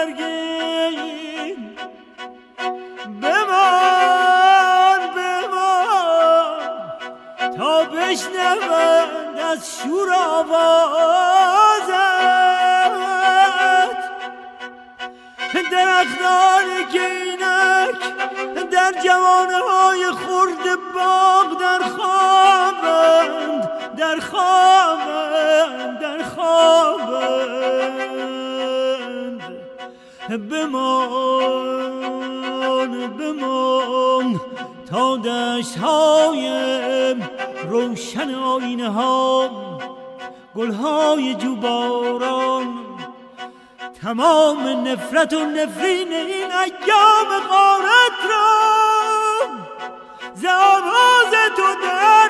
نرگین بمان تا بشنوند از شور آوازت درختان که اینک در جوانه‌های خرد باغ در خوابند بمان تا دشت‌های روشن آینه ها گل‌های جوباران تمام نفرت و نفرین این ایام غارت را ز آواز تو در